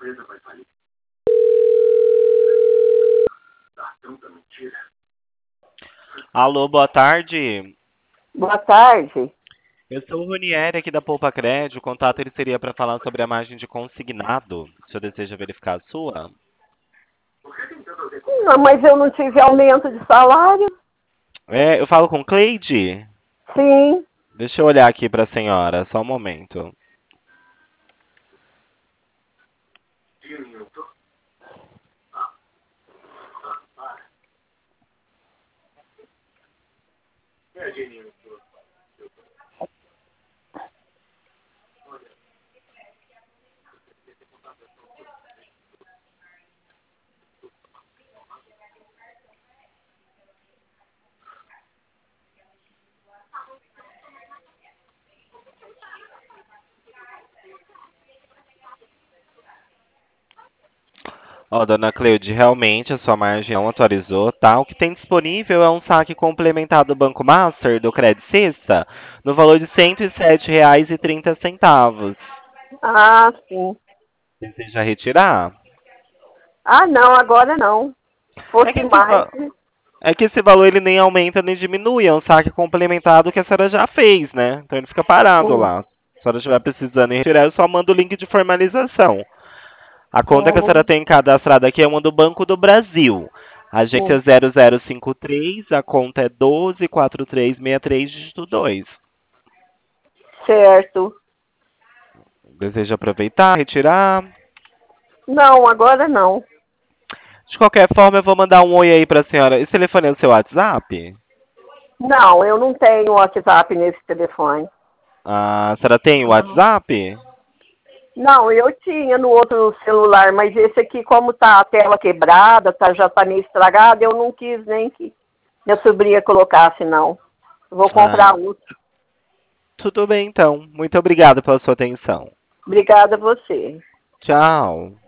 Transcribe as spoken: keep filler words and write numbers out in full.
Alô, boa tarde. Boa tarde. Eu sou o Ronieri aqui da Poupa Crédito. O contato ele seria para falar sobre a margem de consignado. O senhor deseja verificar a sua? Não, mas eu não tive aumento de salário. É, eu falo com Cleide? Sim. Deixa eu olhar aqui para a senhora, só um momento. Ó, dona Cleide, realmente a sua margem não atualizou, tá? O que tem disponível é um saque complementar do Banco Master, do Credit Sexta, no valor de cento e sete reais e trinta centavos. Ah, sim. Deseja retirar? Ah, não, agora não. Se É que fosse esse, mais. va- é que esse valor ele nem aumenta nem diminui, é um saque complementado que a senhora já fez, né? Então ele fica parado Hum, lá. Se a senhora estiver precisando em retirar, eu só mando o link de formalização. A conta que a senhora hum, tem cadastrada aqui é uma do Banco do Brasil. Agência hum. zero zero cinco três, a conta é doze quatro três seis três, dígito dois. Certo. Deseja aproveitar, retirar? Não, agora não. De qualquer forma, eu vou mandar um oi aí pra senhora. Esse telefone é o seu WhatsApp? Não, eu não tenho WhatsApp nesse telefone. Ah, a senhora tem o WhatsApp? Não, eu tinha no outro celular, mas esse aqui, como tá a tela quebrada, tá, já tá meio estragado, eu não quis nem que minha sobrinha colocasse, não. Eu vou Ah, comprar outro. tudo bem, então. Muito obrigado pela sua atenção. Obrigada a você. Tchau.